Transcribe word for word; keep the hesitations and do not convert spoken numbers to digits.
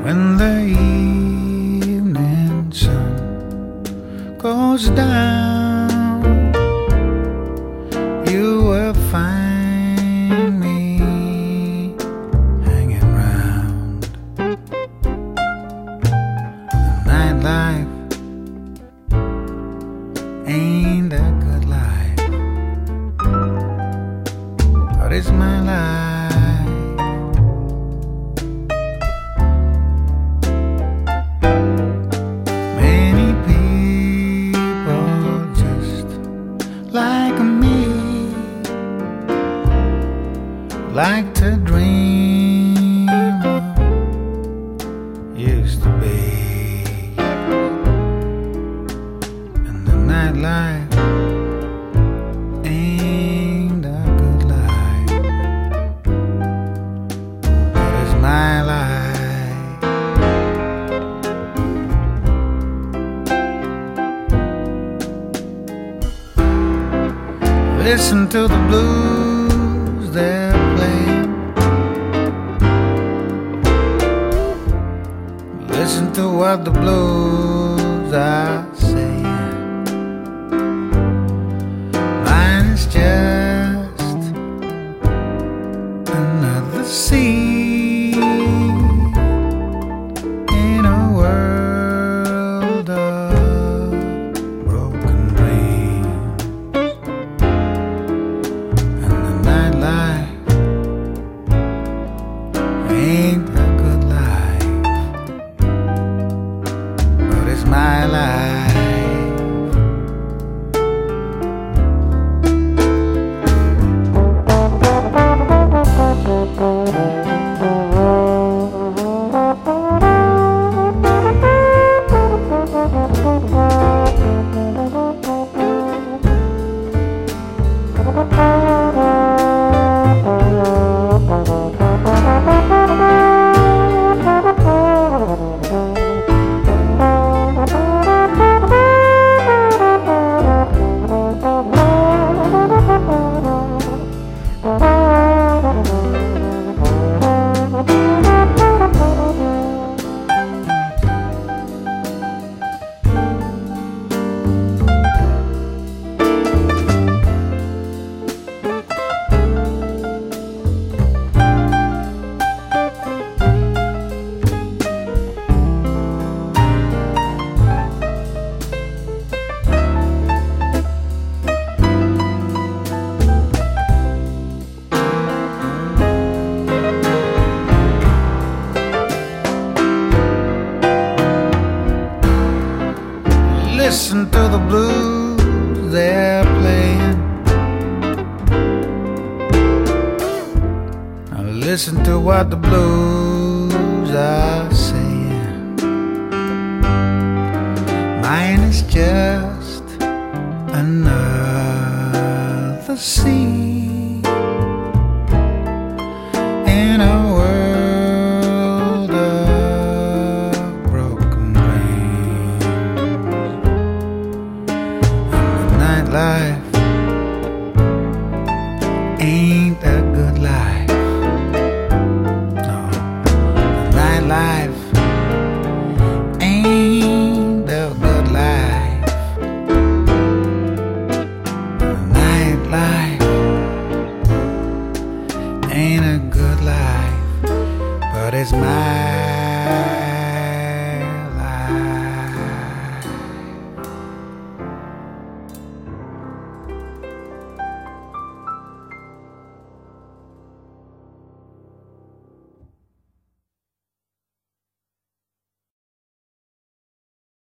When the evening sun goes down, you will find me hanging round. The nightlife ain't a good life, but it's my life. Like me, like to dream of used to be, and the nightlife ain't a good life, but it's my life. Listen to the blues they're playing. Listen to what the blues are saying. Mine is just another sea in a world of broken dreams. Ain't a good life, but it's my life. Listen to the blues they're playing. Now listen to what the blues are saying. Mine is just another sea in a world of broken dreams. Life ain't a good life. No, the nightlife ain't a good life. The nightlife ain't a good life, but it's mine.